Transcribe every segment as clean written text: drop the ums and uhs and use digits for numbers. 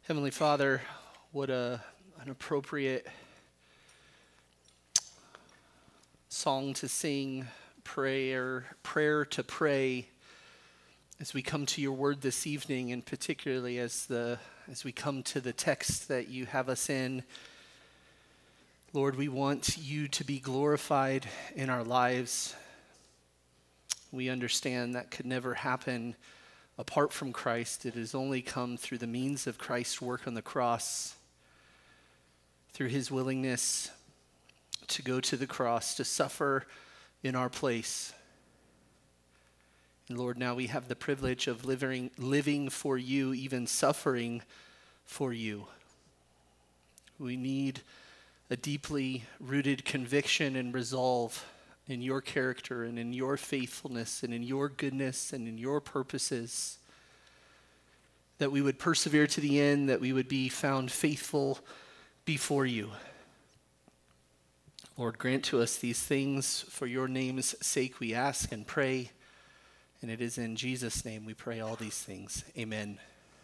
Heavenly Father, what an appropriate song to sing, prayer to pray as we come to your word this evening, and particularly as we come to the text that you have us in. Lord, we want you to be glorified in our lives. We understand that could never happen apart from Christ. It has only come through the means of Christ's work on the cross, through his willingness to go to the cross, to suffer in our place. And Lord, now we have the privilege of living for you, even suffering for you. We need a deeply rooted conviction and resolve in your character and in your faithfulness and in your goodness and in your purposes, that we would persevere to the end, that we would be found faithful before you. Lord, grant to us these things for your name's sake, we ask and pray, and it is in Jesus' name we pray all these things. Amen.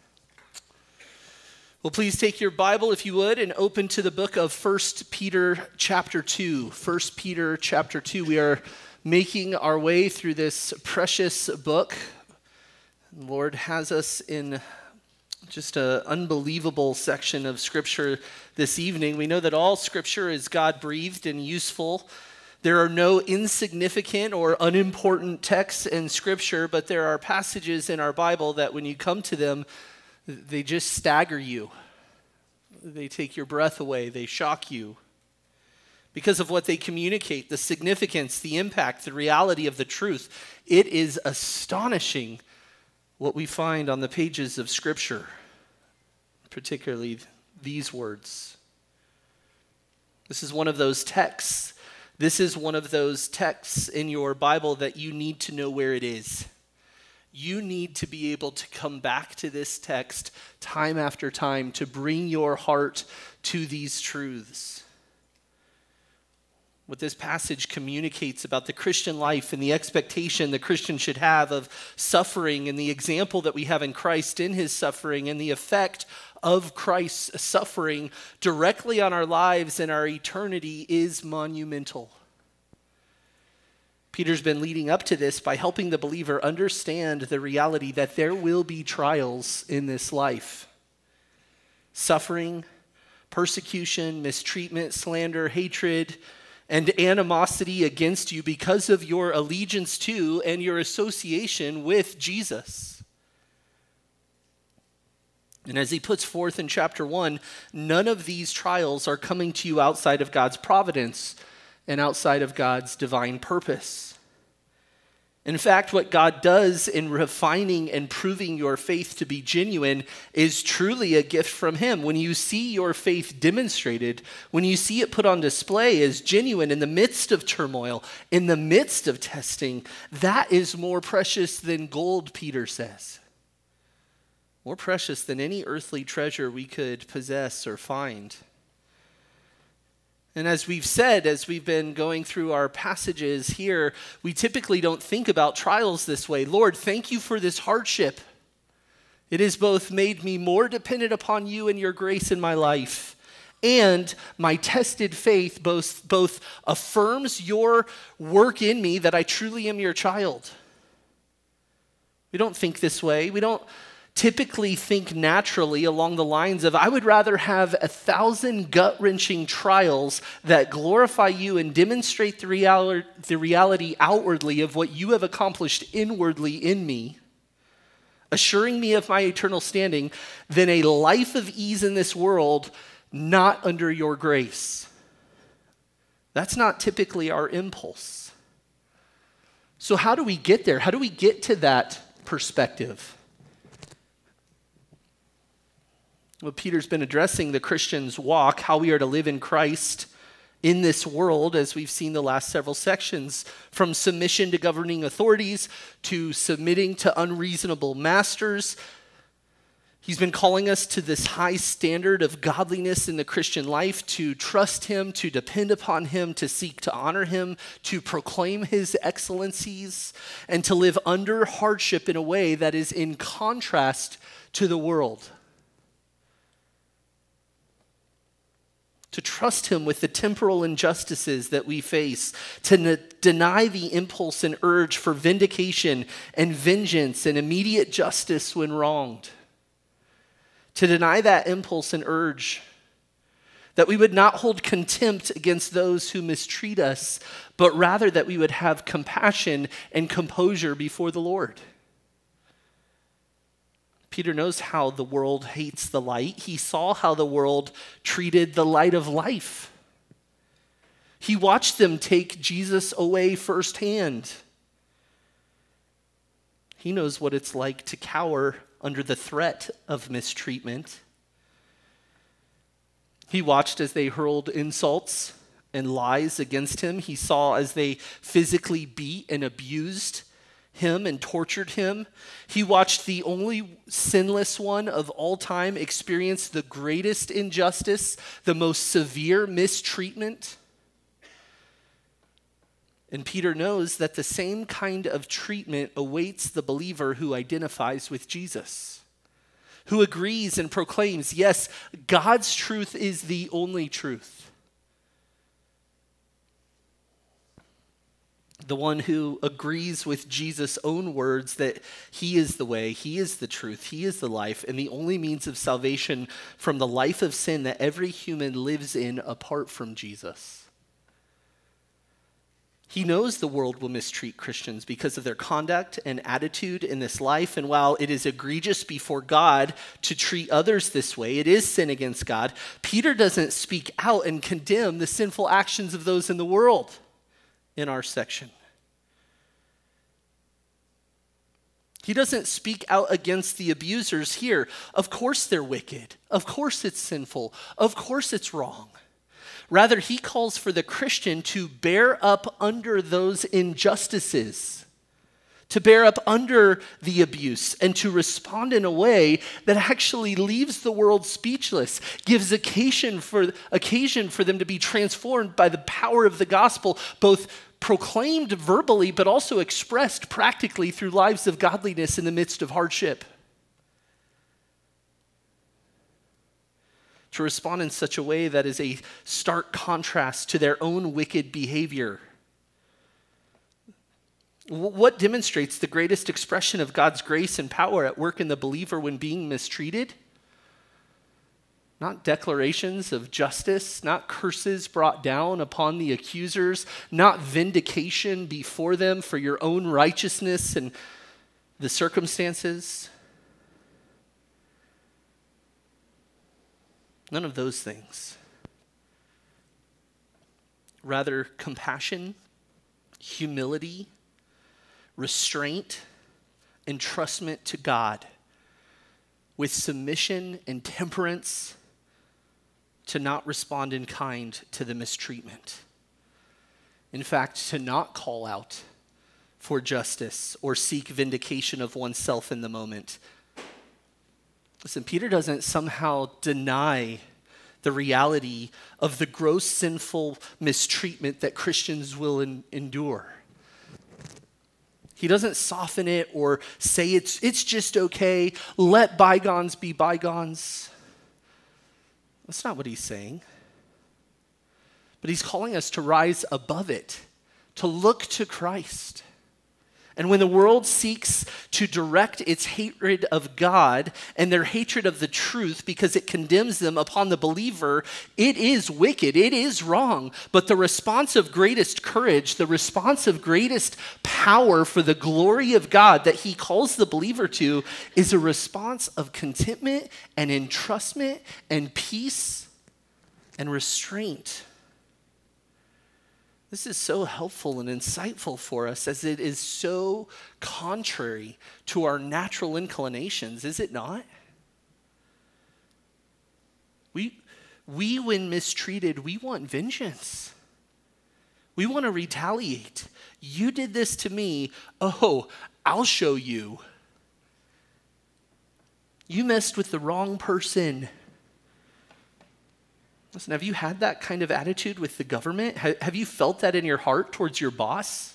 Well, please take your Bible, if you would, and open to the book of 1 Peter chapter 2. 1 Peter chapter 2. We are making our way through this precious book. The Lord has us in just an unbelievable section of Scripture this evening. We know that all Scripture is God-breathed and useful. There are no insignificant or unimportant texts in Scripture, but there are passages in our Bible that when you come to them, they just stagger you. They take your breath away. They shock you because of what they communicate, the significance, the impact, the reality of the truth. It is astonishing what we find on the pages of Scripture, particularly these words. This is one of those texts. This is one of those texts in your Bible that you need to know where it is. You need to be able to come back to this text time after time to bring your heart to these truths. What this passage communicates about the Christian life and the expectation the Christian should have of suffering, and the example that we have in Christ in his suffering, and the effect of Christ's suffering directly on our lives and our eternity is monumental. Peter's been leading up to this by helping the believer understand the reality that there will be trials in this life. Suffering, persecution, mistreatment, slander, hatred, and animosity against you because of your allegiance to and your association with Jesus. And as he puts forth in chapter 1, none of these trials are coming to you outside of God's providence and outside of God's divine purpose. In fact, what God does in refining and proving your faith to be genuine is truly a gift from him. When you see your faith demonstrated, when you see it put on display as genuine in the midst of turmoil, in the midst of testing, that is more precious than gold, Peter says. More precious than any earthly treasure we could possess or find. And as we've said, as we've been going through our passages here, we typically don't think about trials this way. Lord, thank you for this hardship. It has both made me more dependent upon you and your grace in my life, and my tested faith both affirms your work in me that I truly am your child. We don't think this way. We don't typically think naturally along the lines of, I would rather have 1,000 gut-wrenching trials that glorify you and demonstrate the reality outwardly of what you have accomplished inwardly in me, assuring me of my eternal standing, than a life of ease in this world not under your grace. That's not typically our impulse. So how do we get there? How do we get to that perspective? Well, Peter's been addressing the Christian's walk, how we are to live in Christ in this world, as we've seen the last several sections, from submission to governing authorities to submitting to unreasonable masters. He's been calling us to this high standard of godliness in the Christian life, to trust him, to depend upon him, to seek to honor him, to proclaim his excellencies, and to live under hardship in a way that is in contrast to the world. to trust him with the temporal injustices that we face, to deny the impulse and urge for vindication and vengeance and immediate justice when wronged, to deny that impulse and urge, that we would not hold contempt against those who mistreat us, but rather that we would have compassion and composure before the Lord. Peter knows how the world hates the light. He saw how the world treated the light of life. He watched them take Jesus away firsthand. He knows what it's like to cower under the threat of mistreatment. He watched as they hurled insults and lies against him. He saw as they physically beat and abused him and tortured him. He watched the only sinless one of all time experience the greatest injustice, the most severe mistreatment. And Peter knows that the same kind of treatment awaits the believer who identifies with Jesus, who agrees and proclaims, yes, God's truth is the only truth. The one who agrees with Jesus' own words that he is the way, he is the truth, he is the life, and the only means of salvation from the life of sin that every human lives in apart from Jesus. He knows the world will mistreat Christians because of their conduct and attitude in this life, and while it is egregious before God to treat others this way, it is sin against God. Peter doesn't speak out and condemn the sinful actions of those in the world in our section. He doesn't speak out against the abusers here. Of course they're wicked. Of course it's sinful. Of course it's wrong. Rather, he calls for the Christian to bear up under those injustices, to bear up under the abuse, and to respond in a way that actually leaves the world speechless, gives occasion for them to be transformed by the power of the gospel, both proclaimed verbally, but also expressed practically through lives of godliness in the midst of hardship. To respond in such a way that is a stark contrast to their own wicked behavior. What demonstrates the greatest expression of God's grace and power at work in the believer when being mistreated? Not declarations of justice, not curses brought down upon the accusers, not vindication before them for your own righteousness and the circumstances. None of those things. Rather, compassion, humility, restraint, entrustment to God, with submission and temperance, to not respond in kind to the mistreatment. In fact, to not call out for justice or seek vindication of oneself in the moment. Listen, Peter doesn't somehow deny the reality of the gross sinful mistreatment that Christians will endure. He doesn't soften it or say it's just okay, let bygones be bygones. That's not what he's saying. But he's calling us to rise above it, to look to Christ. And when the world seeks to direct its hatred of God and their hatred of the truth because it condemns them upon the believer, it is wicked, it is wrong. But the response of greatest courage, the response of greatest power for the glory of God that he calls the believer to is a response of contentment and entrustment and peace and restraint. This is so helpful and insightful for us as it is so contrary to our natural inclinations, is it not? We when mistreated, we want vengeance. We want to retaliate. You did this to me. Oh, I'll show you. You messed with the wrong person. Listen, have you had that kind of attitude with the government? Have you felt that in your heart towards your boss?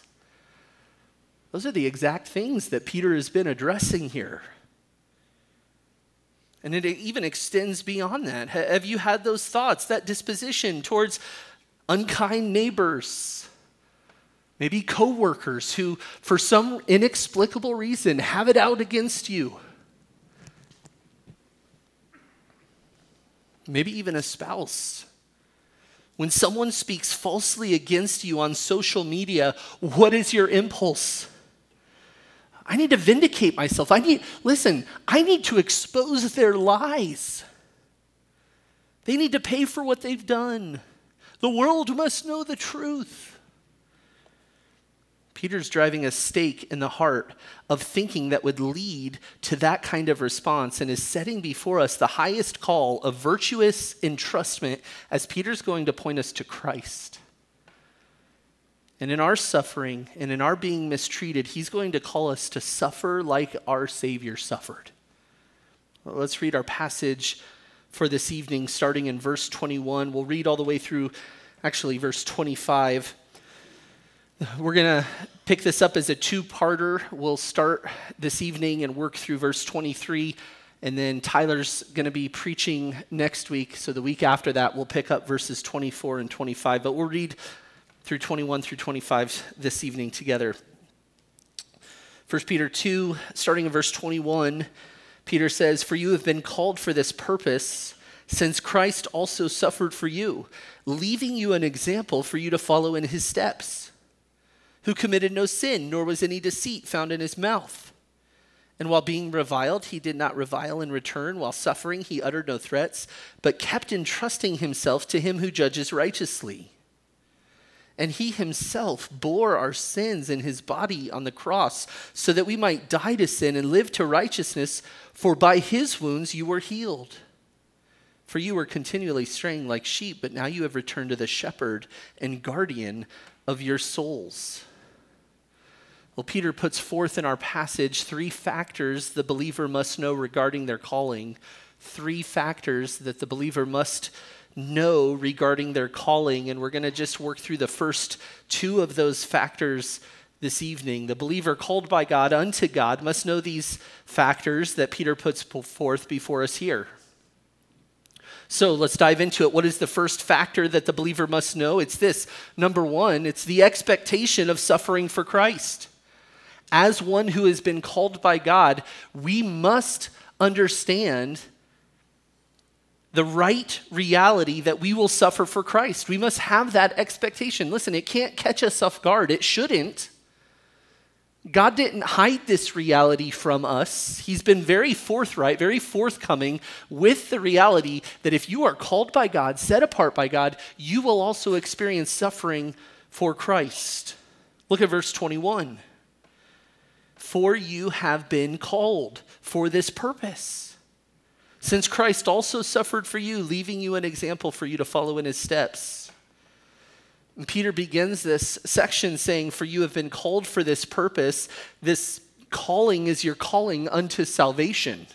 Those are the exact things that Peter has been addressing here. And it even extends beyond that. Have you had those thoughts, that disposition towards unkind neighbors? Maybe coworkers who, for some inexplicable reason, have it out against you. Maybe even a spouse. When someone speaks falsely against you on social media, what is your impulse? I need to vindicate myself. I need to expose their lies. They need to pay for what they've done. The world must know the truth. Peter's driving a stake in the heart of thinking that would lead to that kind of response and is setting before us the highest call of virtuous entrustment as Peter's going to point us to Christ. And in our suffering and in our being mistreated, he's going to call us to suffer like our Savior suffered. Well, let's read our passage for this evening, starting in verse 21. We'll read all the way through, verse 25. We're going to pick this up as a two-parter. We'll start this evening and work through verse 23, and then Tyler's going to be preaching next week. So the week after that, we'll pick up verses 24 and 25. But we'll read through 21 through 25 this evening together. 1 Peter 2, starting in verse 21, Peter says, "For you have been called for this purpose, since Christ also suffered for you, leaving you an example for you to follow in his steps, who committed no sin, nor was any deceit found in his mouth. And while being reviled, he did not revile in return. While suffering, he uttered no threats, but kept entrusting himself to him who judges righteously. And he himself bore our sins in his body on the cross, so that we might die to sin and live to righteousness, for by his wounds you were healed. For you were continually straying like sheep, but now you have returned to the shepherd and guardian of your souls." Well, Peter puts forth in our passage three factors the believer must know regarding their calling. Three factors that the believer must know regarding their calling. And we're going to just work through the first two of those factors this evening. The believer called by God unto God must know these factors that Peter puts forth before us here. So let's dive into it. What is the first factor that the believer must know? It's this. Number one, it's the expectation of suffering for Christ. As one who has been called by God, we must understand the right reality that we will suffer for Christ. We must have that expectation. Listen, it can't catch us off guard. It shouldn't. God didn't hide this reality from us. He's been very forthright, very forthcoming with the reality that if you are called by God, set apart by God, you will also experience suffering for Christ. Look at verse 21. "For you have been called for this purpose, since Christ also suffered for you, leaving you an example for you to follow in his steps." And Peter begins this section saying, "For you have been called for this purpose." This calling is your calling unto salvation.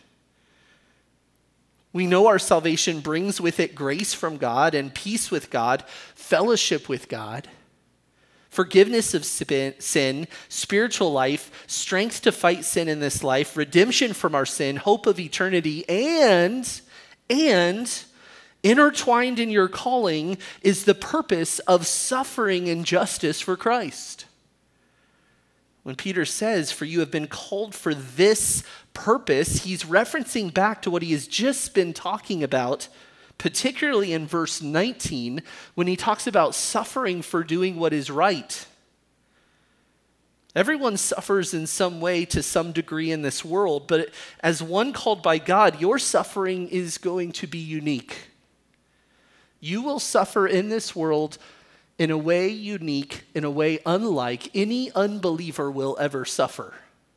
We know our salvation brings with it grace from God and peace with God, fellowship with God, forgiveness of sin, spiritual life, strength to fight sin in this life, redemption from our sin, hope of eternity, and intertwined in your calling is the purpose of suffering injustice for Christ. When Peter says, "For you have been called for this purpose," he's referencing back to what he has just been talking about, particularly in verse 19, when he talks about suffering for doing what is right. Everyone suffers in some way to some degree in this world, but as one called by God, your suffering is going to be unique. You will suffer in this world in a way unique, in a way unlike any unbeliever will ever suffer.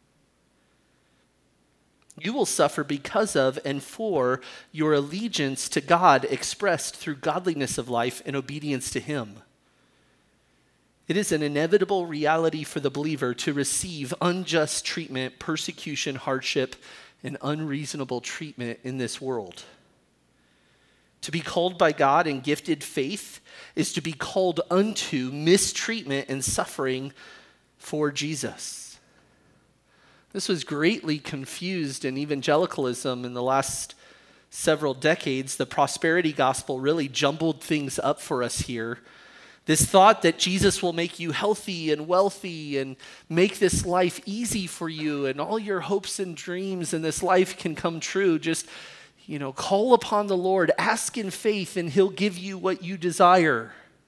You will suffer because of and for your allegiance to God expressed through godliness of life and obedience to him. It is an inevitable reality for the believer to receive unjust treatment, persecution, hardship, and unreasonable treatment in this world. To be called by God and gifted faith is to be called unto mistreatment and suffering for Jesus. This was greatly confused in evangelicalism in the last several decades, the prosperity gospel really jumbled things up for us here. This thought that Jesus will make you healthy and wealthy and make this life easy for you, and all your hopes and dreams in this life can come true. Just, call upon the Lord, ask in faith, and he'll give you what you desire.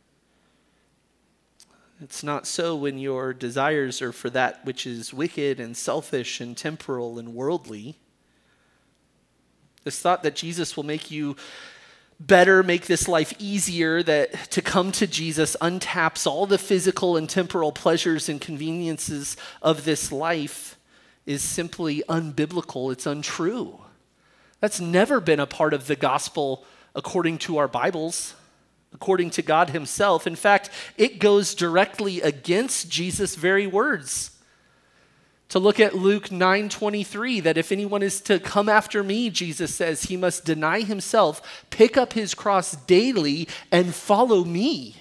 It's not so when your desires are for that which is wicked and selfish and temporal and worldly. This thought that Jesus will make you better, make this life easier, that to come to Jesus untaps all the physical and temporal pleasures and conveniences of this life is simply unbiblical. It's untrue. That's never been a part of the gospel according to our Bibles, according to God himself. In fact, it goes directly against Jesus' very words. To look at Luke 9:23, that if anyone is to come after me, Jesus says, he must deny himself, pick up his cross daily, and follow me.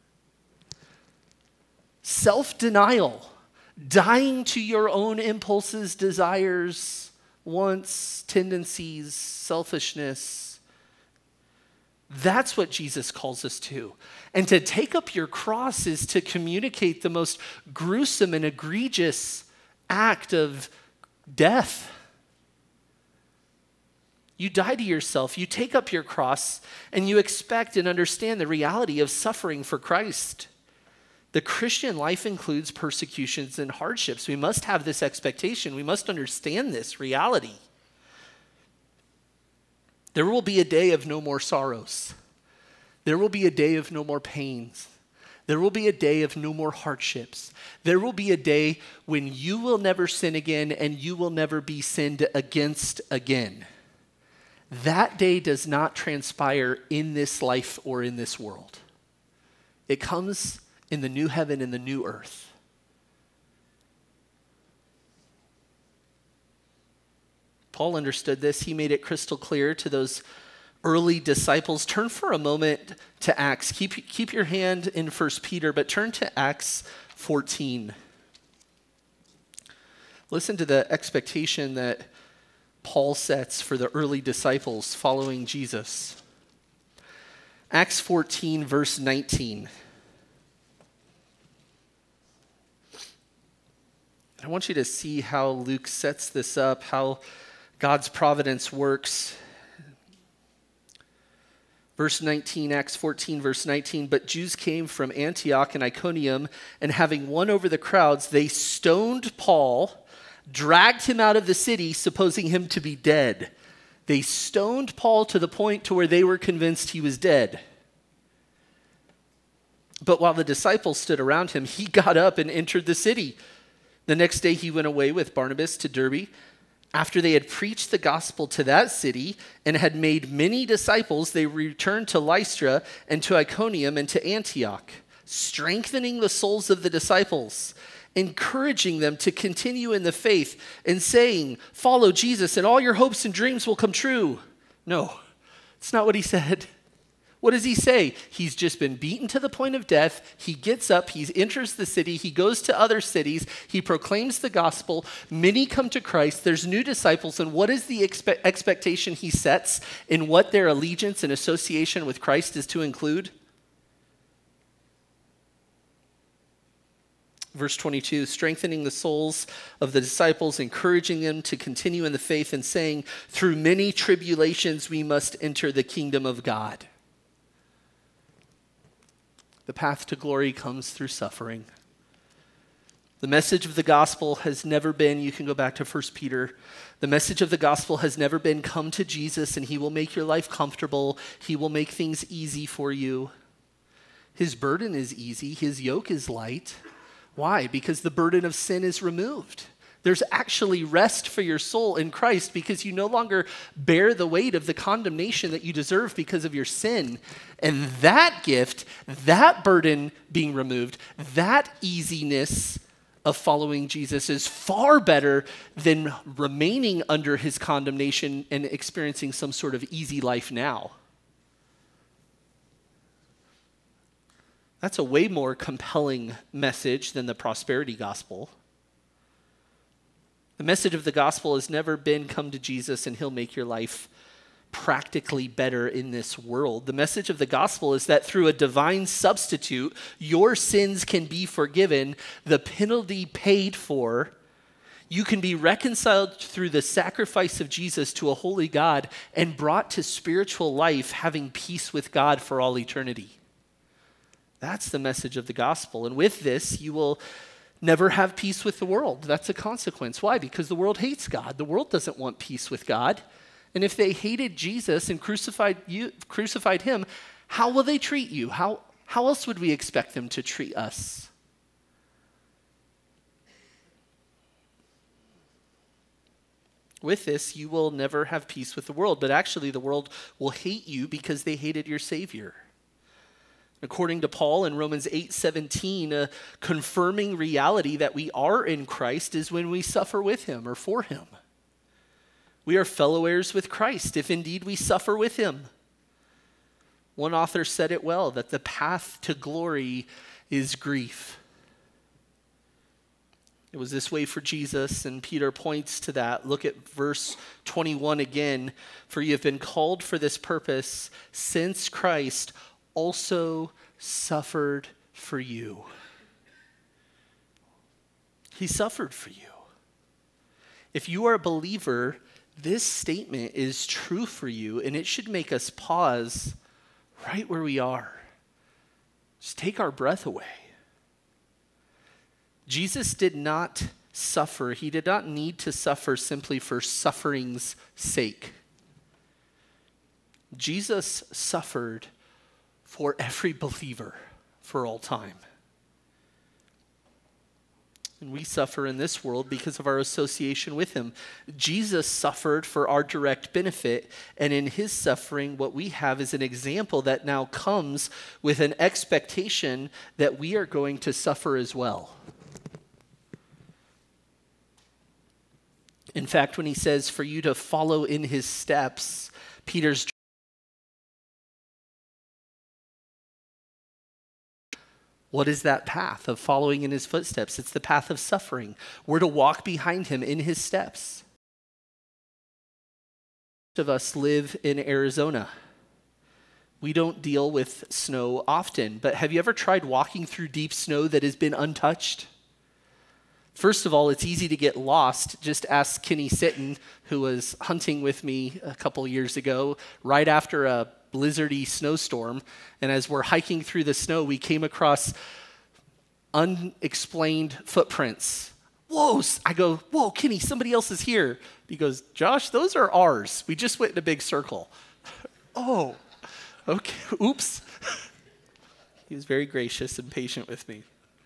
Self-denial, dying to your own impulses, desires, wants, tendencies, selfishness. That's what Jesus calls us to. And to take up your cross is to communicate the most gruesome and egregious act of death. You die to yourself, you take up your cross, and you expect and understand the reality of suffering for Christ. The Christian life includes persecutions and hardships. We must have this expectation. We must understand this reality. There will be a day of no more sorrows. There will be a day of no more pains. There will be a day of no more hardships. There will be a day when you will never sin again and you will never be sinned against again. That day does not transpire in this life or in this world. It comes in the new heaven and the new earth. Paul understood this. He made it crystal clear to those early disciples. Turn for a moment to Acts. Keep your hand in 1 Peter, but turn to Acts 14. Listen to the expectation that Paul sets for the early disciples following Jesus. Acts 14, verse 19. I want you to see how Luke sets this up, how God's providence works. Verse 19, Acts 14, verse 19, but Jews came from Antioch and Iconium, and having won over the crowds, they stoned Paul, dragged him out of the city, supposing him to be dead. They stoned Paul to the point to where they were convinced he was dead. But while the disciples stood around him, he got up and entered the city. The next day he went away with Barnabas to Derbe. After they had preached the gospel to that city and had made many disciples, they returned to Lystra and to Iconium and to Antioch, strengthening the souls of the disciples, encouraging them to continue in the faith, and saying, follow Jesus and all your hopes and dreams will come true. No, it's not what he said. What does he say? He's just been beaten to the point of death. He gets up, he enters the city, he goes to other cities, he proclaims the gospel, many come to Christ, there's new disciples, and what is the expectation he sets in what their allegiance and association with Christ is to include? Verse 22, strengthening the souls of the disciples, encouraging them to continue in the faith, and saying, through many tribulations we must enter the kingdom of God. The path to glory comes through suffering. The message of the gospel has never been, you can go back to 1 Peter, the message of the gospel has never been come to Jesus and he will make your life comfortable. He will make things easy for you. His burden is easy. His yoke is light. Why? Because the burden of sin is removed. There's actually rest for your soul in Christ because you no longer bear the weight of the condemnation that you deserve because of your sin. And that gift, that burden being removed, that easiness of following Jesus is far better than remaining under his condemnation and experiencing some sort of easy life now. That's a way more compelling message than the prosperity gospel. The message of the gospel has never been come to Jesus and he'll make your life practically better in this world. The message of the gospel is that through a divine substitute, your sins can be forgiven, the penalty paid for. You can be reconciled through the sacrifice of Jesus to a holy God and brought to spiritual life, having peace with God for all eternity. That's the message of the gospel. And with this, you will never have peace with the world. That's a consequence. Why? Because the world hates God. The world doesn't want peace with God. And if they hated Jesus and crucified him, how will they treat you? How else would we expect them to treat us? With this, you will never have peace with the world, but actually the world will hate you because they hated your Savior. According to Paul in Romans 8:17, a confirming reality that we are in Christ is when we suffer with him or for him. We are fellow heirs with Christ if indeed we suffer with him. One author said it well, that the path to glory is grief. It was this way for Jesus, and Peter points to that. Look at verse 21 again. For you have been called for this purpose, since Christ also suffered for you. He suffered for you. If you are a believer, this statement is true for you, and it should make us pause right where we are. Just take our breath away. Jesus did not suffer. He did not need to suffer simply for suffering's sake. Jesus suffered for every believer for all time. And we suffer in this world because of our association with him. Jesus suffered for our direct benefit, and in his suffering, what we have is an example that now comes with an expectation that we are going to suffer as well. In fact, when he says for you to follow in his steps, Peter's what is that path of following in his footsteps? It's the path of suffering. We're to walk behind him in his steps. Most of us live in Arizona. We don't deal with snow often, but have you ever tried walking through deep snow that has been untouched? First of all, it's easy to get lost. Just ask Kenny Sitton, who was hunting with me a couple years ago, right after a blizzardy snowstorm. And as we're hiking through the snow, we came across unexplained footprints. Whoa, I go, whoa, Kenny, somebody else is here. He goes, Josh, those are ours. We just went in a big circle. Oh, okay, oops. He was very gracious and patient with me.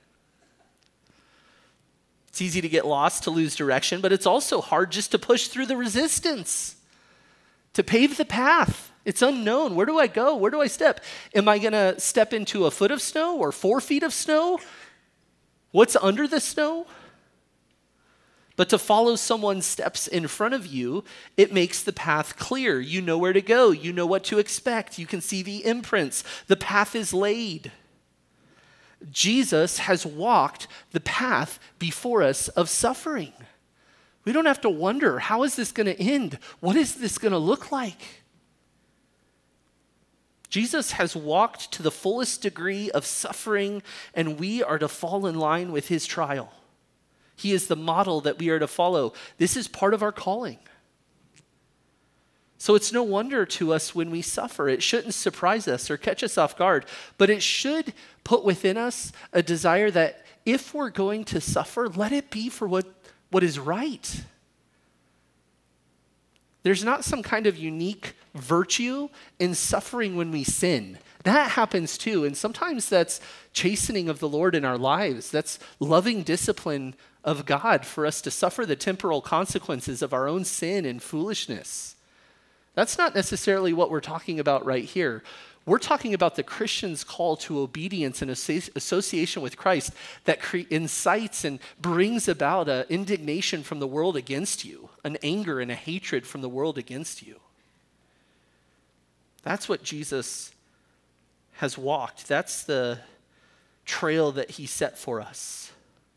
It's easy to get lost, to lose direction, but it's also hard just to push through the resistance, to pave the path. It's unknown. Where do I go? Where do I step? Am I going to step into a foot of snow or 4 feet of snow? What's under the snow? But to follow someone's steps in front of you, it makes the path clear. You know where to go. You know what to expect. You can see the imprints. The path is laid. Jesus has walked the path before us of suffering. We don't have to wonder, how is this going to end? What is this going to look like? Jesus has walked to the fullest degree of suffering, and we are to fall in line with his trial. He is the model that we are to follow. This is part of our calling. So it's no wonder to us when we suffer. It shouldn't surprise us or catch us off guard, but it should put within us a desire that if we're going to suffer, let it be for what is right. There's not some kind of unique virtue in suffering when we sin. That happens too, and sometimes that's chastening of the Lord in our lives. That's loving discipline of God for us to suffer the temporal consequences of our own sin and foolishness. That's not necessarily what we're talking about right here. We're talking about the Christian's call to obedience and association with Christ that incites and brings about an indignation from the world against you, an anger and a hatred from the world against you. That's what Jesus has walked. That's the trail that he set for us.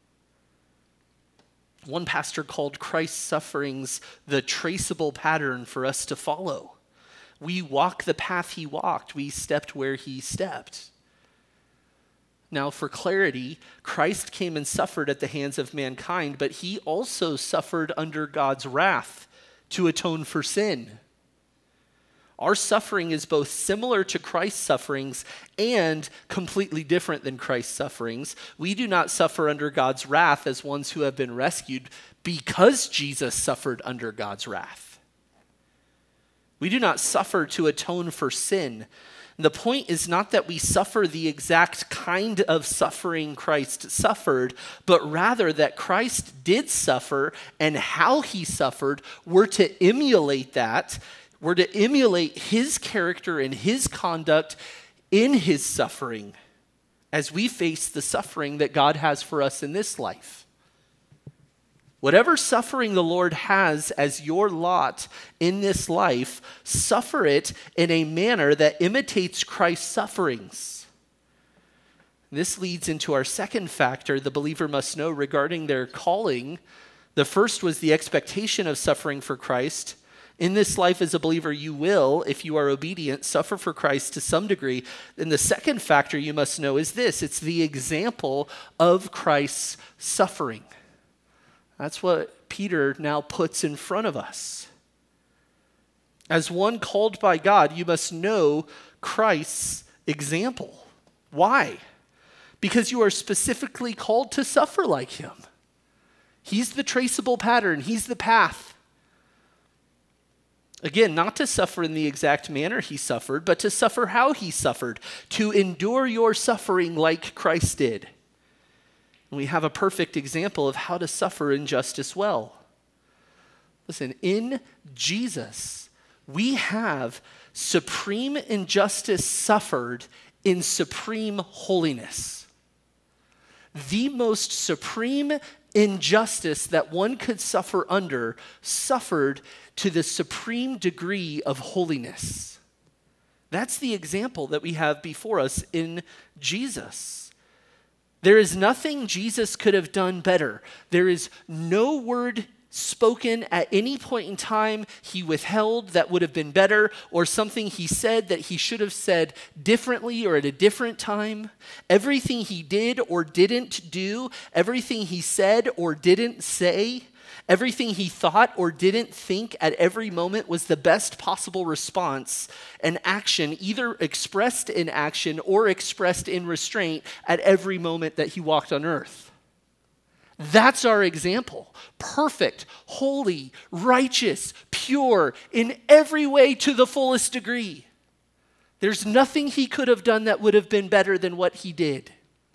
One pastor called Christ's sufferings the traceable pattern for us to follow. We walk the path he walked. We stepped where he stepped. Now, for clarity, Christ came and suffered at the hands of mankind, but he also suffered under God's wrath to atone for sin. Our suffering is both similar to Christ's sufferings and completely different than Christ's sufferings. We do not suffer under God's wrath as ones who have been rescued because Jesus suffered under God's wrath. We do not suffer to atone for sin. The point is not that we suffer the exact kind of suffering Christ suffered, but rather that Christ did suffer, and how he suffered, we're to emulate that. We're to emulate his character and his conduct in his suffering as we face the suffering that God has for us in this life. Whatever suffering the Lord has as your lot in this life, suffer it in a manner that imitates Christ's sufferings. This leads into our second factor the believer must know regarding their calling. The first was the expectation of suffering for Christ. In this life as a believer, you will, if you are obedient, suffer for Christ to some degree. And the second factor you must know is this: it's the example of Christ's suffering. That's what Peter now puts in front of us. As one called by God, you must know Christ's example. Why? Because you are specifically called to suffer like him. He's the traceable pattern. He's the path. Again, not to suffer in the exact manner he suffered, but to suffer how he suffered, to endure your suffering like Christ did. And we have a perfect example of how to suffer injustice well. Listen, in Jesus, we have supreme injustice suffered in supreme holiness. The most supreme injustice that one could suffer under, suffered to the supreme degree of holiness. That's the example that we have before us in Jesus. There is nothing Jesus could have done better. There is no word spoken at any point in time he withheld that would have been better, or something he said that he should have said differently or at a different time. Everything he did or didn't do, everything he said or didn't say, everything he thought or didn't think at every moment was the best possible response and action, either expressed in action or expressed in restraint at every moment that he walked on earth. That's our example. Perfect, holy, righteous, pure, in every way to the fullest degree. There's nothing he could have done that would have been better than what he did.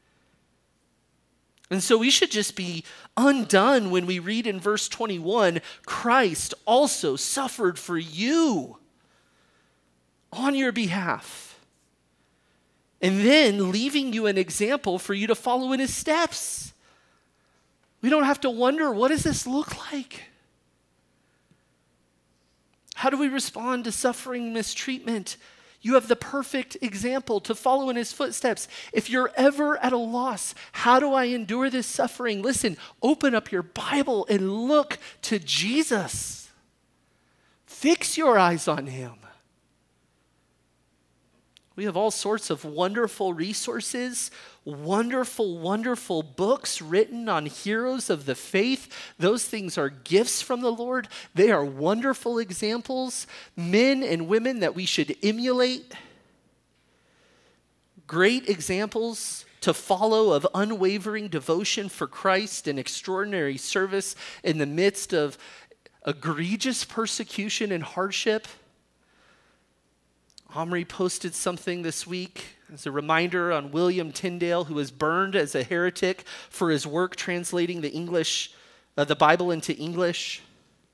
And so we should just be undone when we read in verse 21, Christ also suffered for you on your behalf, and then leaving you an example for you to follow in his steps. We don't have to wonder, what does this look like? How do we respond to suffering, mistreatment? You have the perfect example to follow in his footsteps. If you're ever at a loss, how do I endure this suffering? Listen, open up your Bible and look to Jesus. Fix your eyes on him. We have all sorts of wonderful resources, wonderful, wonderful books written on heroes of the faith. Those things are gifts from the Lord. They are wonderful examples, men and women that we should emulate. Great examples to follow of unwavering devotion for Christ and extraordinary service in the midst of egregious persecution and hardship. Omri posted something this week as a reminder on William Tyndale, who was burned as a heretic for his work translating the Bible into English.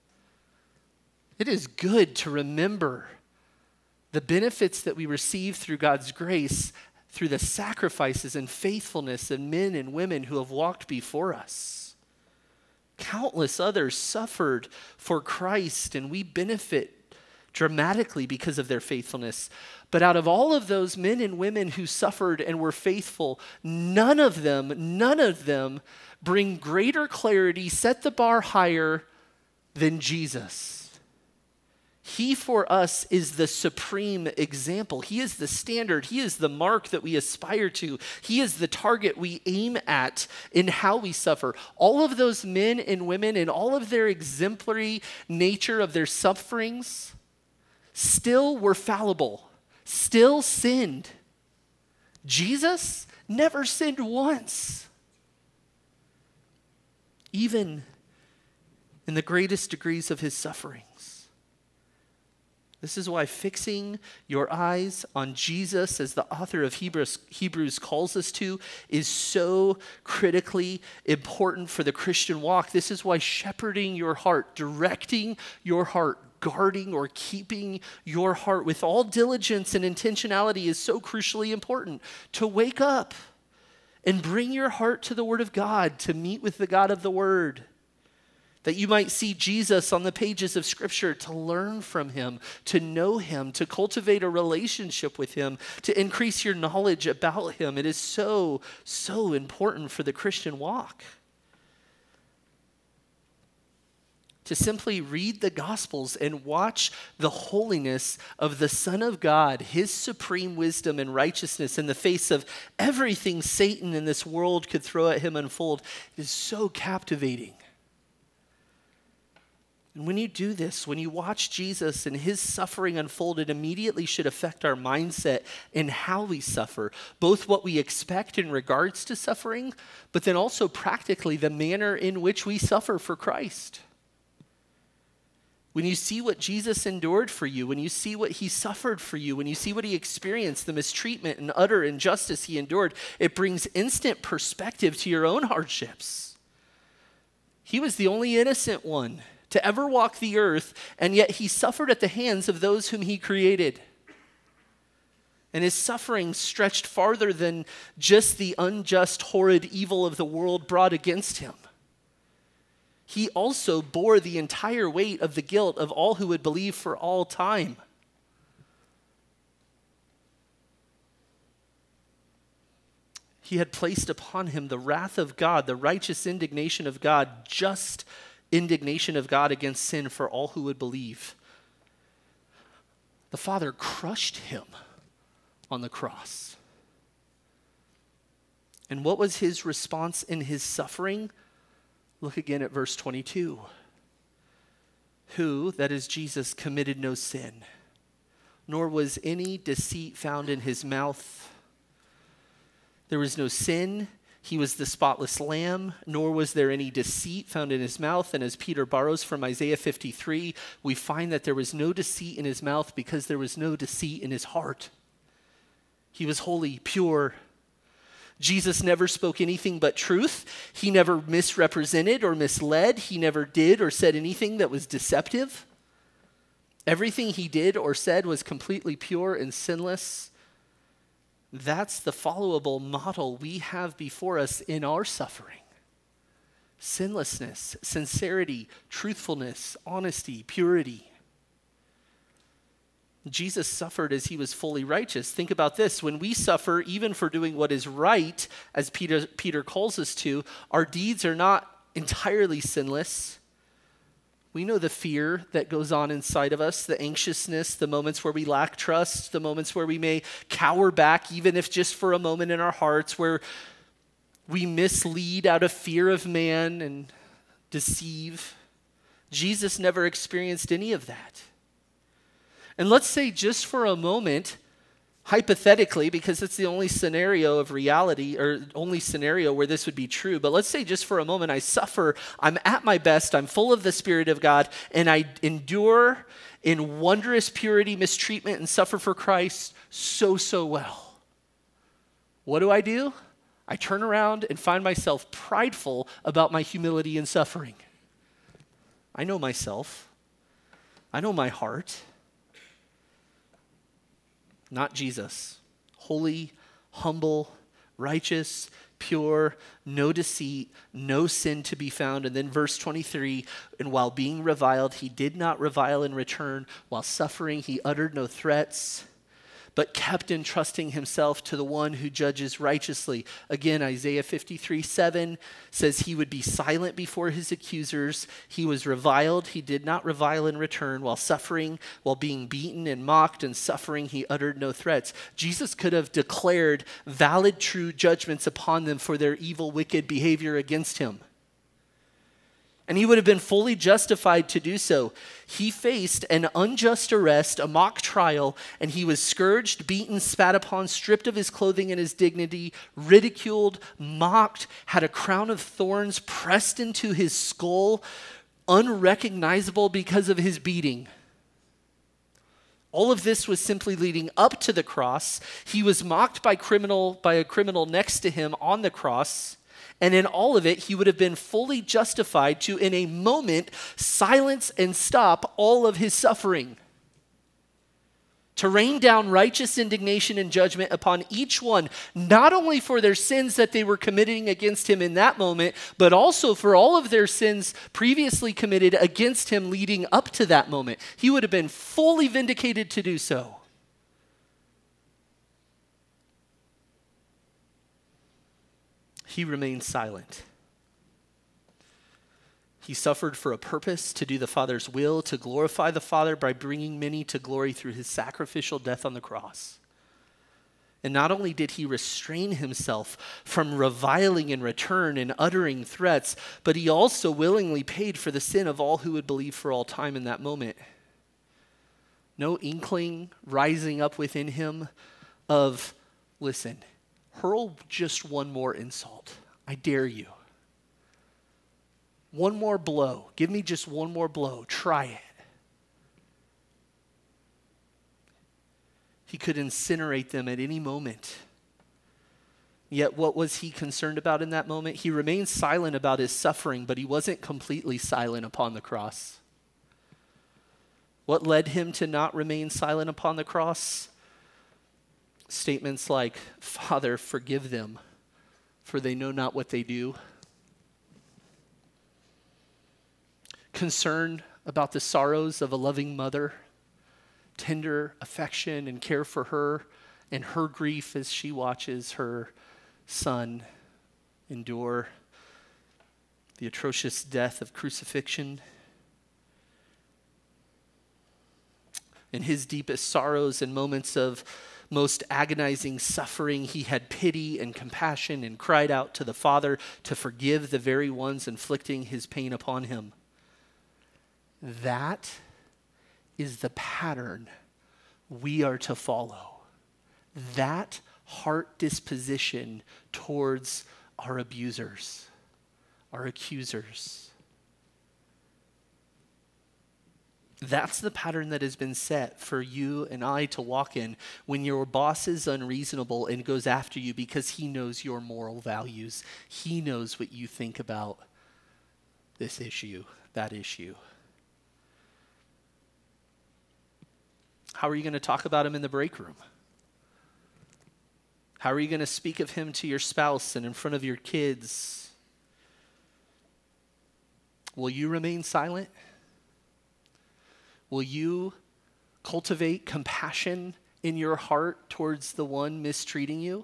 It is good to remember the benefits that we receive through God's grace, through the sacrifices and faithfulness of men and women who have walked before us. Countless others suffered for Christ, and we benefit dramatically because of their faithfulness. But out of all of those men and women who suffered and were faithful, none of them bring greater clarity, set the bar higher than Jesus. He for us is the supreme example. He is the standard. He is the mark that we aspire to. He is the target we aim at in how we suffer. All of those men and women and all of their exemplary nature of their sufferings still were fallible, still sinned. Jesus never sinned once. Even in the greatest degrees of his sufferings. This is why fixing your eyes on Jesus, as the author of Hebrews calls us to, is so critically important for the Christian walk. This is why shepherding your heart, directing your heart, guarding or keeping your heart with all diligence and intentionality is so crucially important. To wake up and bring your heart to the Word of God, to meet with the God of the Word, that you might see Jesus on the pages of Scripture, to learn from him, to know him, to cultivate a relationship with him, to increase your knowledge about him. It is so, so important for the Christian walk. To simply read the Gospels and watch the holiness of the Son of God, his supreme wisdom and righteousness in the face of everything Satan in this world could throw at him unfold, is so captivating. And when you do this, when you watch Jesus and his suffering unfold, it immediately should affect our mindset in how we suffer, both what we expect in regards to suffering, but then also practically the manner in which we suffer for Christ. When you see what Jesus endured for you, when you see what he suffered for you, when you see what he experienced, the mistreatment and utter injustice he endured, it brings instant perspective to your own hardships. He was the only innocent one to ever walk the earth, and yet he suffered at the hands of those whom he created. And his suffering stretched farther than just the unjust, horrid evil of the world brought against him. He also bore the entire weight of the guilt of all who would believe for all time. He had placed upon him the wrath of God, the righteous indignation of God, just indignation of God against sin for all who would believe. The Father crushed him on the cross. And what was his response in his suffering? Look again at verse 22. Who, that is Jesus, committed no sin, nor was any deceit found in his mouth. There was no sin. He was the spotless lamb, nor was there any deceit found in his mouth. And as Peter borrows from Isaiah 53, we find that there was no deceit in his mouth because there was no deceit in his heart. He was holy, pure. Jesus never spoke anything but truth. He never misrepresented or misled. He never did or said anything that was deceptive. Everything he did or said was completely pure and sinless. That's the followable model we have before us in our suffering. Sinlessness, sincerity, truthfulness, honesty, purity. Jesus suffered as he was fully righteous. Think about this. When we suffer, even for doing what is right, as Peter calls us to, our deeds are not entirely sinless. We know the fear that goes on inside of us, the anxiousness, the moments where we lack trust, the moments where we may cower back, even if just for a moment in our hearts, where we mislead out of fear of man and deceive. Jesus never experienced any of that. And let's say just for a moment, hypothetically, because it's the only scenario of reality, or only scenario where this would be true, but let's say just for a moment I suffer, I'm at my best, I'm full of the Spirit of God, and I endure in wondrous purity, mistreatment, and suffer for Christ so well. What do? I turn around and find myself prideful about my humility and suffering. I know myself. I know my heart. Not Jesus. Holy, humble, righteous, pure, no deceit, no sin to be found. And then verse 23, and while being reviled, he did not revile in return. While suffering, he uttered no threats. but kept entrusting himself to the one who judges righteously. Again, Isaiah 53:7 says he would be silent before his accusers. He was reviled. He did not revile in return. While suffering, while being beaten and mocked and suffering, he uttered no threats. Jesus could have declared valid, true judgments upon them for their evil, wicked behavior against him. And he would have been fully justified to do so. He faced an unjust arrest, a mock trial, and he was scourged, beaten, spat upon, stripped of his clothing and his dignity, ridiculed, mocked, had a crown of thorns pressed into his skull, unrecognizable because of his beating. All of this was simply leading up to the cross. He was mocked by a criminal next to him on the cross. And in all of it, he would have been fully justified to, in a moment, silence and stop all of his suffering. To rain down righteous indignation and judgment upon each one, not only for their sins that they were committing against him in that moment, but also for all of their sins previously committed against him leading up to that moment. He would have been fully vindicated to do so. He remained silent. He suffered for a purpose, to do the Father's will, to glorify the Father by bringing many to glory through his sacrificial death on the cross. And not only did he restrain himself from reviling in return and uttering threats, but he also willingly paid for the sin of all who would believe for all time in that moment. No inkling rising up within him of, listen, hurl just one more insult. I dare you. One more blow. Give me just one more blow. Try it. He could incinerate them at any moment. Yet what was he concerned about in that moment? He remained silent about his suffering, but he wasn't completely silent upon the cross. What led him to not remain silent upon the cross? Statements like, Father, forgive them, for they know not what they do. Concern about the sorrows of a loving mother, tender affection and care for her, and her grief as she watches her son endure the atrocious death of crucifixion. In his deepest sorrows and moments of most agonizing suffering, he had pity and compassion and cried out to the Father to forgive the very ones inflicting his pain upon him. That is the pattern we are to follow. That heart disposition towards our abusers, our accusers. That's the pattern that has been set for you and I to walk in when your boss is unreasonable and goes after you because he knows your moral values. He knows what you think about this issue, that issue. How are you going to talk about him in the break room? How are you going to speak of him to your spouse and in front of your kids? Will you remain silent? Will you cultivate compassion in your heart towards the one mistreating you?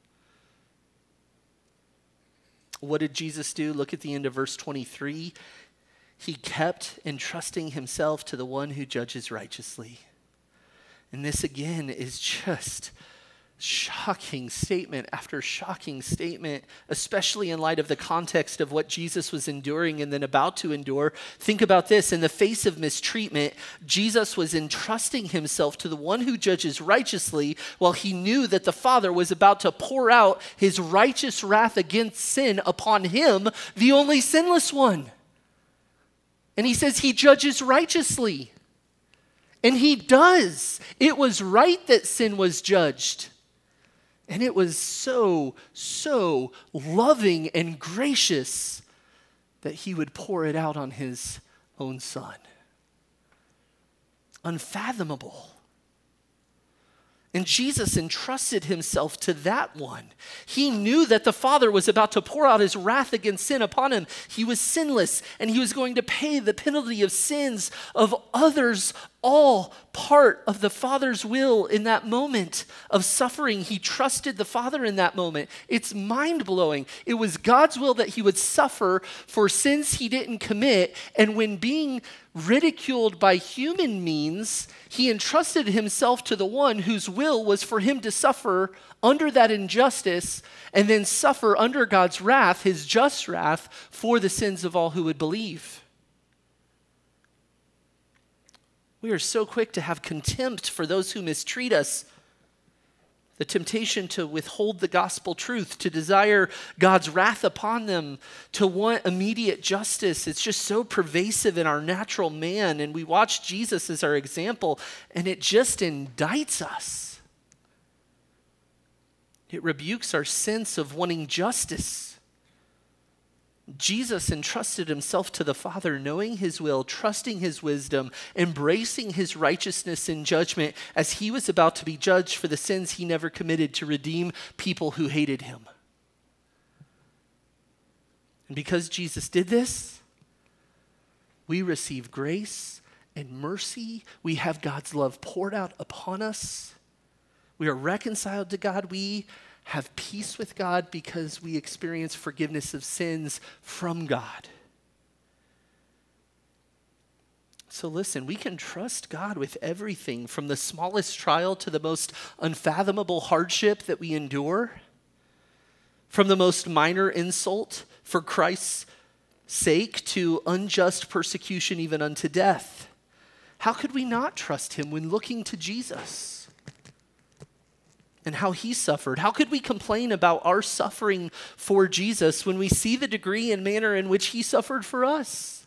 What did Jesus do? Look at the end of verse 23. He kept entrusting himself to the one who judges righteously. And this again is just shocking statement after shocking statement, especially in light of the context of what Jesus was enduring and then about to endure. Think about this. In the face of mistreatment, Jesus was entrusting himself to the one who judges righteously while he knew that the Father was about to pour out his righteous wrath against sin upon him, the only sinless one. And he says he judges righteously. And he does. It was right that sin was judged. And it was so, so loving and gracious that he would pour it out on his own son. Unfathomable. And Jesus entrusted himself to that one. He knew that the Father was about to pour out his wrath against sin upon him. He was sinless, and he was going to pay the penalty of sins of others all part of the Father's will in that moment of suffering. He trusted the Father in that moment. It's mind-blowing. It was God's will that he would suffer for sins he didn't commit, and when being ridiculed by human means, he entrusted himself to the one whose will was for him to suffer under that injustice and then suffer under God's wrath, his just wrath, for the sins of all who would believe. We are so quick to have contempt for those who mistreat us. The temptation to withhold the gospel truth, to desire God's wrath upon them, to want immediate justice. It's just so pervasive in our natural man. And we watch Jesus as our example, and it just indicts us. It rebukes our sense of wanting justice. Jesus entrusted himself to the Father, knowing his will, trusting his wisdom, embracing his righteousness in judgment as he was about to be judged for the sins he never committed to redeem people who hated him. And because Jesus did this, we receive grace and mercy. We have God's love poured out upon us. We are reconciled to God. We have peace with God because we experience forgiveness of sins from God. So listen, we can trust God with everything, from the smallest trial to the most unfathomable hardship that we endure, from the most minor insult for Christ's sake to unjust persecution even unto death. How could we not trust him when looking to Jesus and how he suffered? How could we complain about our suffering for Jesus when we see the degree and manner in which he suffered for us?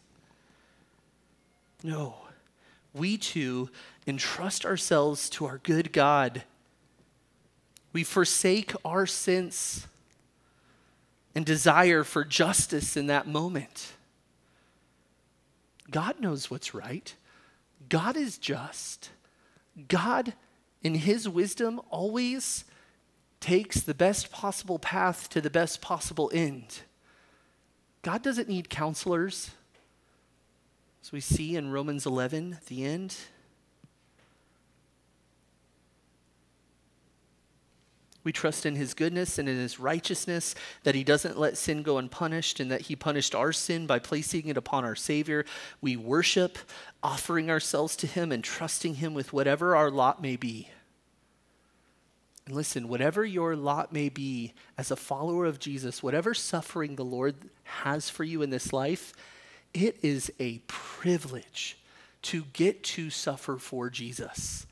No, we too entrust ourselves to our good God. We forsake our sense and desire for justice in that moment. God knows what's right. God is just. God, in his wisdom, always takes the best possible path to the best possible end. God doesn't need counselors, as we see in Romans 11 at the end. We trust in his goodness and in his righteousness, that he doesn't let sin go unpunished, and that he punished our sin by placing it upon our Savior. We worship, offering ourselves to him and trusting him with whatever our lot may be. And listen, whatever your lot may be as a follower of Jesus, whatever suffering the Lord has for you in this life, it is a privilege to get to suffer for Jesus.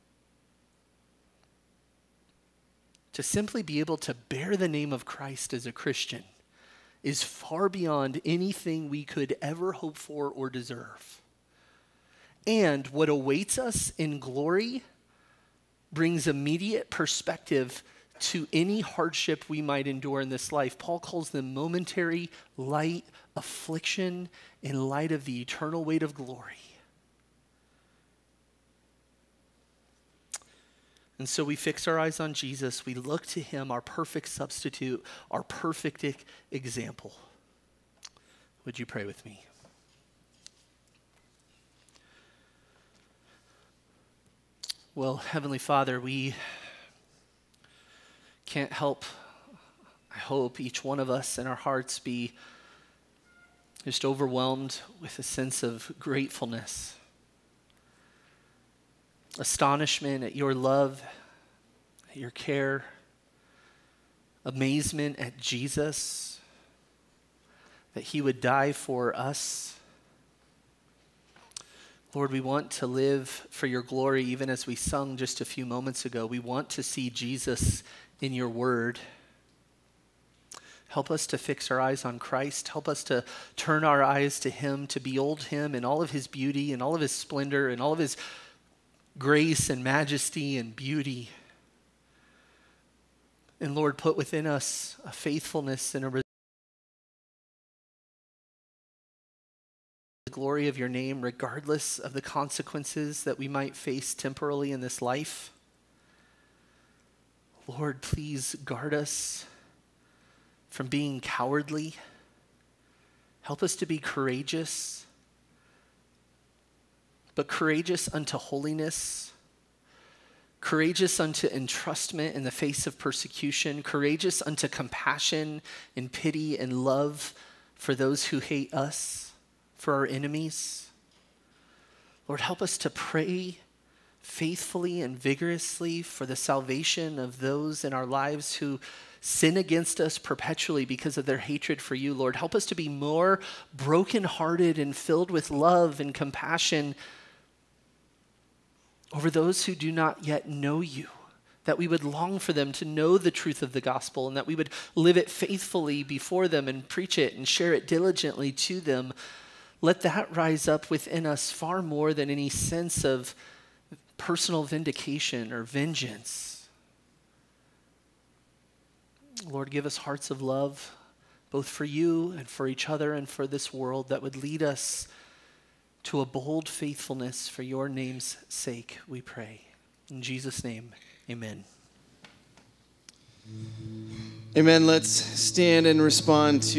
To simply be able to bear the name of Christ as a Christian is far beyond anything we could ever hope for or deserve. And what awaits us in glory brings immediate perspective to any hardship we might endure in this life. Paul calls them momentary, light affliction in light of the eternal weight of glory. And so we fix our eyes on Jesus. We look to him, our perfect substitute, our perfect example. Would you pray with me? Well, Heavenly Father, we can't help, I hope, each one of us in our hearts be just overwhelmed with a sense of gratefulness, astonishment at your love, at your care, amazement at Jesus, that he would die for us. Lord, we want to live for your glory, even as we sung just a few moments ago. We want to see Jesus in your word. Help us to fix our eyes on Christ. Help us to turn our eyes to him, to behold him in all of his beauty and all of his splendor and all of his grace and majesty and beauty. And Lord, put within us a faithfulness and the glory of your name, regardless of the consequences that we might face temporally in this life. Lord, please guard us from being cowardly. Help us to be courageous. but courageous unto holiness, courageous unto entrustment in the face of persecution, courageous unto compassion and pity and love for those who hate us, for our enemies. Lord, help us to pray faithfully and vigorously for the salvation of those in our lives who sin against us perpetually because of their hatred for you. Lord, help us to be more brokenhearted and filled with love and compassion over those who do not yet know you, that we would long for them to know the truth of the gospel and that we would live it faithfully before them and preach it and share it diligently to them. Let that rise up within us far more than any sense of personal vindication or vengeance. Lord, give us hearts of love, both for you and for each other and for this world, that would lead us to a bold faithfulness for your name's sake, we pray. In Jesus' name, amen. Amen. Let's stand and respond to